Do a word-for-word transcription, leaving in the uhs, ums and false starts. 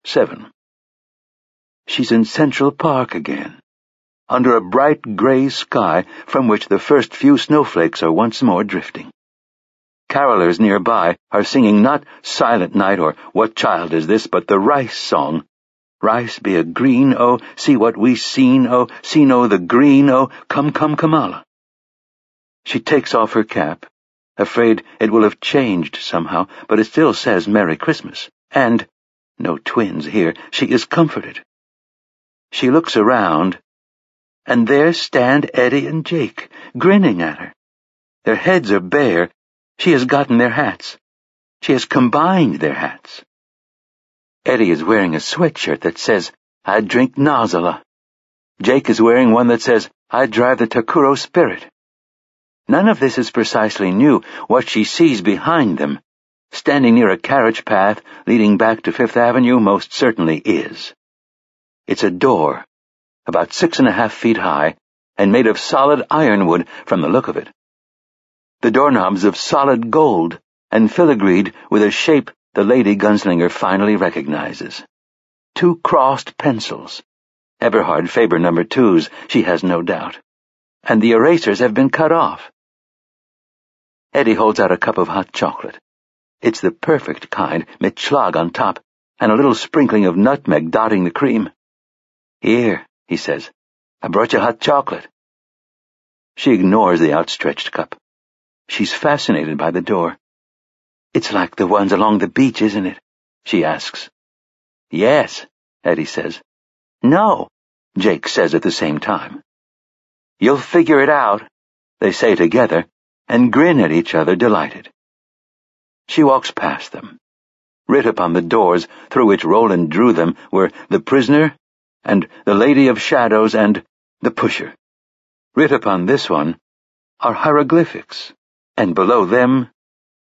seven. She's in Central Park again, under a bright gray sky from which the first few snowflakes are once more drifting. Carolers nearby are singing not Silent Night or What Child Is This, but the Rice song. Rice be a green, oh, see what we seen, oh, see no the green, oh, come, come, Kamala. She takes off her cap, afraid it will have changed somehow, but it still says Merry Christmas, and, no twins here, she is comforted. She looks around, and there stand Eddie and Jake, grinning at her. Their heads are bare. She has gotten their hats. She has combined their hats. Eddie is wearing a sweatshirt that says, I drink Nozzle. Jake is wearing one that says, I drive the Takuro Spirit. None of this is precisely new. What she sees behind them, standing near a carriage path leading back to Fifth Avenue, most certainly is. It's a door, about six and a half feet high, and made of solid ironwood from the look of it. The doorknob's of solid gold, and filigreed with a shape the lady gunslinger finally recognizes. Two crossed pencils. Eberhard Faber number twos, she has no doubt. And the erasers have been cut off. Eddie holds out a cup of hot chocolate. It's the perfect kind, mit Schlag on top, and a little sprinkling of nutmeg dotting the cream. Here, he says, I brought you hot chocolate. She ignores the outstretched cup. She's fascinated by the door. It's like the ones along the beach, isn't it? She asks. Yes, Eddie says. No, Jake says at the same time. You'll figure it out, they say together, and grin at each other, delighted. She walks past them. Writ upon the doors through which Roland drew them were The Prisoner and The Lady of Shadows and The Pusher. Writ upon this one are hieroglyphics, and below them